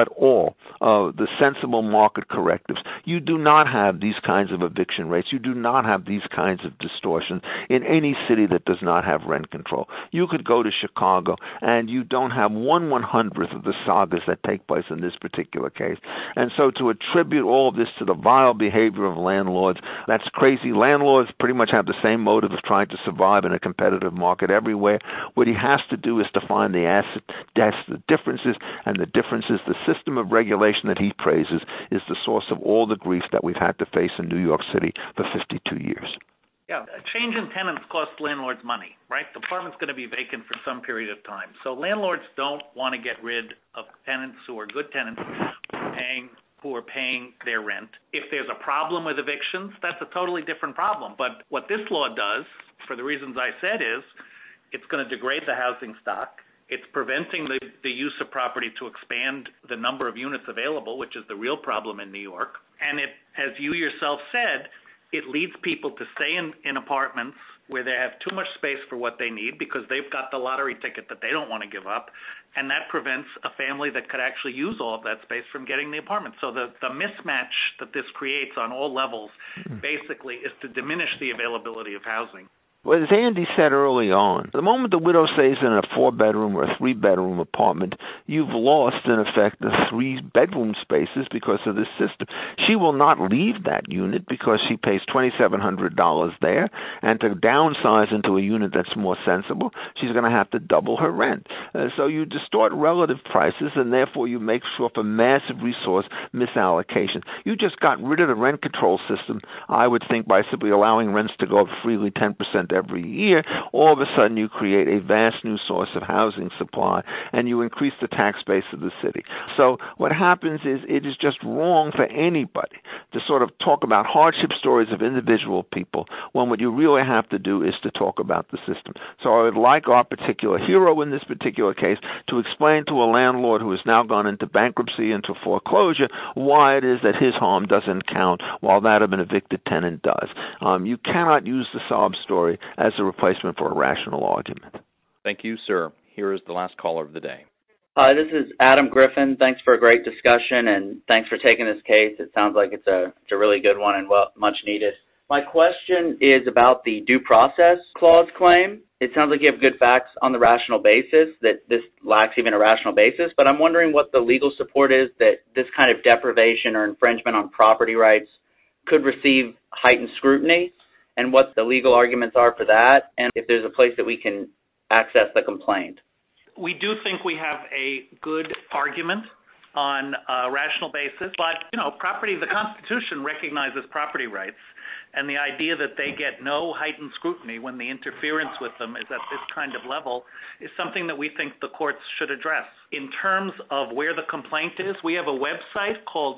of the sensible market correctives. You do not have these kinds of eviction rates. You do not have these kinds of distortions in any city that does not have rent control. You could go to Chicago and you don't have 1/100th of the sagas that take place in this particular case. And so to attribute all of this to the vile behavior of landlords, that's crazy. Landlords pretty much have the same motive of trying to survive in a competitive market everywhere. What he has to do is to find the differences, and the differences, the system of regulation that he praises is the source of all the grief that we've had to face in New York City for 52 years. Yeah, a change in tenants costs landlords money, right? The apartment's going to be vacant for some period of time. So landlords don't want to get rid of tenants who are good tenants who are paying their rent. If there's a problem with evictions, that's a totally different problem. But what this law does, for the reasons I said, is it's going to degrade the housing stock. It's preventing the use of property to expand the number of units available, which is the real problem in New York. And it, as you yourself said, it leads people to stay in apartments where they have too much space for what they need because they've got the lottery ticket that they don't want to give up. And that prevents a family that could actually use all of that space from getting the apartment. So the mismatch that this creates on all levels basically is to diminish the availability of housing. Well, as Andy said early on, the moment the widow stays in a 4-bedroom or a 3-bedroom apartment, you've lost, in effect, the 3-bedroom spaces because of this system. She will not leave that unit because she pays $2,700 there, and to downsize into a unit that's more sensible, she's going to have to double her rent. So you distort relative prices, and therefore you make sure for massive resource misallocation. You just got rid of the rent control system, I would think, by simply allowing rents to go up freely 10% every year. All of a sudden you create a vast new source of housing supply and you increase the tax base of the city. So what happens is it is just wrong for anybody to sort of talk about hardship stories of individual people when what you really have to do is to talk about the system. So I would like our particular hero in this particular case to explain to a landlord who has now gone into bankruptcy, into foreclosure, why it is that his harm doesn't count while that of an evicted tenant does. You cannot use the sob story as a replacement for a rational argument. Thank you, sir. Here is the last caller of the day. Hi, this is Adam Griffin. Thanks for a great discussion, and thanks for taking this case. It sounds like it's a really good one and much needed. My question is about the due process clause claim. It sounds like you have good facts on the rational basis, that this lacks even a rational basis, but I'm wondering what the legal support is that this kind of deprivation or infringement on property rights could receive heightened scrutiny, and what the legal arguments are for that, and if there's a place that we can access the complaint. We do think we have a good argument on a rational basis, but, the Constitution recognizes property rights, and the idea that they get no heightened scrutiny when the interference with them is at this kind of level is something that we think the courts should address. In terms of where the complaint is, we have a website called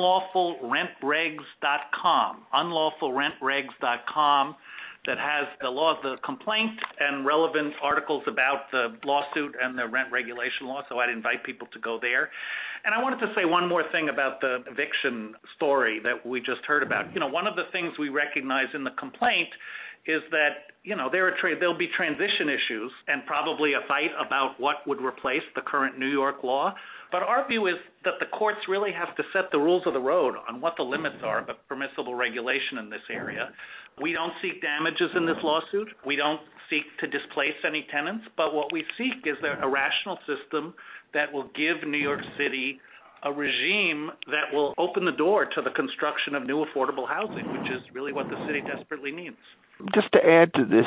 unlawfulrentregs.com, unlawfulrentregs.com, that has the complaint and relevant articles about the lawsuit and the rent regulation law, so I'd invite people to go there. And I wanted to say one more thing about the eviction story that we just heard about. One of the things we recognize in the complaint is that, there'll be transition issues and probably a fight about what would replace the current New York law. But our view is that the courts really have to set the rules of the road on what the limits are of permissible regulation in this area. We don't seek damages in this lawsuit. We don't seek to displace any tenants. But what we seek is a rational system that will give New York City a regime that will open the door to the construction of new affordable housing, which is really what the city desperately needs. Just to add to this,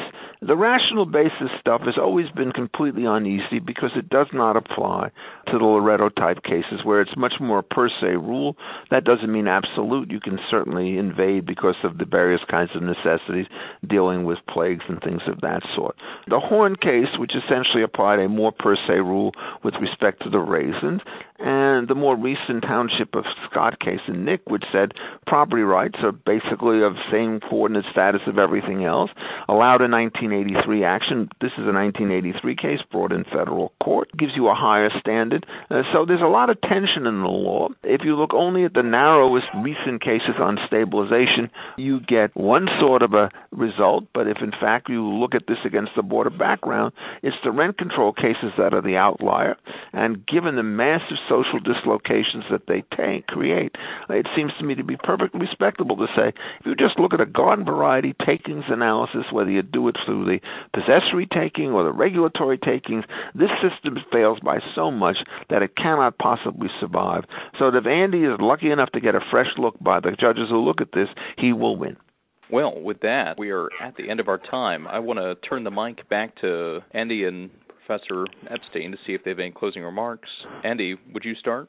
The rational basis stuff has always been completely uneasy because it does not apply to the Loretto-type cases where it's much more a per se rule. That doesn't mean absolute. You can certainly invade because of the various kinds of necessities dealing with plagues and things of that sort. The Horn case, which essentially applied a more per se rule with respect to the raisins, and the more recent Township of Scott case in Nick, which said property rights are basically of same coordinate status of everything else, allowed a 1983 action. This is a 1983 case brought in federal court. Gives you a higher standard. So there's a lot of tension in the law. If you look only at the narrowest recent cases on stabilization, you get one sort of a result, but if in fact you look at this against the broader background, it's the rent control cases that are the outlier, and given the massive social dislocations that they create, it seems to me to be perfectly respectable to say, if you just look at a garden variety takings analysis, whether you do it through the possessory taking or the regulatory takings, this system fails by so much that it cannot possibly survive. So that if Andy is lucky enough to get a fresh look by the judges who look at this, he will win. Well, with that, we are at the end of our time. I want to turn the mic back to Andy and Professor Epstein to see if they have any closing remarks. Andy, would you start?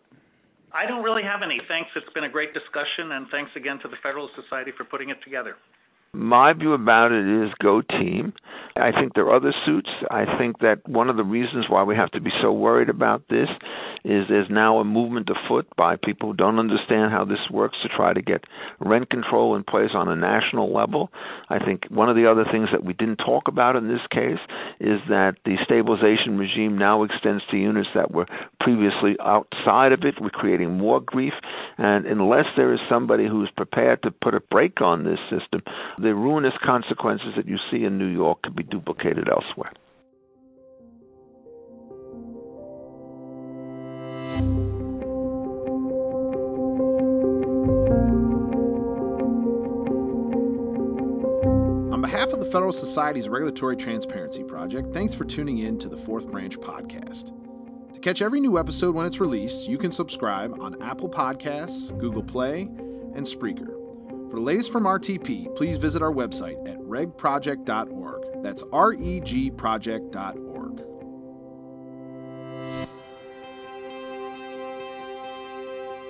I don't really have any. Thanks. It's been a great discussion, and thanks again to the Federalist Society for putting it together. My view about it is go team. I think there are other suits. I think that one of the reasons why we have to be so worried about this is there's now a movement afoot by people who don't understand how this works to try to get rent control in place on a national level. I think one of the other things that we didn't talk about in this case is that the stabilization regime now extends to units that were previously outside of it. We're creating more grief, and unless there is somebody who's prepared to put a brake on this system, the ruinous consequences that you see in New York could be duplicated elsewhere. On behalf of the Federal Society's Regulatory Transparency Project, thanks for tuning in to the Fourth Branch Podcast. To catch every new episode when it's released, you can subscribe on Apple Podcasts, Google Play, and Spreaker. For the latest from RTP, please visit our website at regproject.org. That's regproject.org.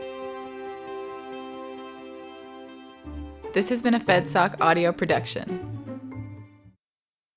This has been a FedSoc audio production.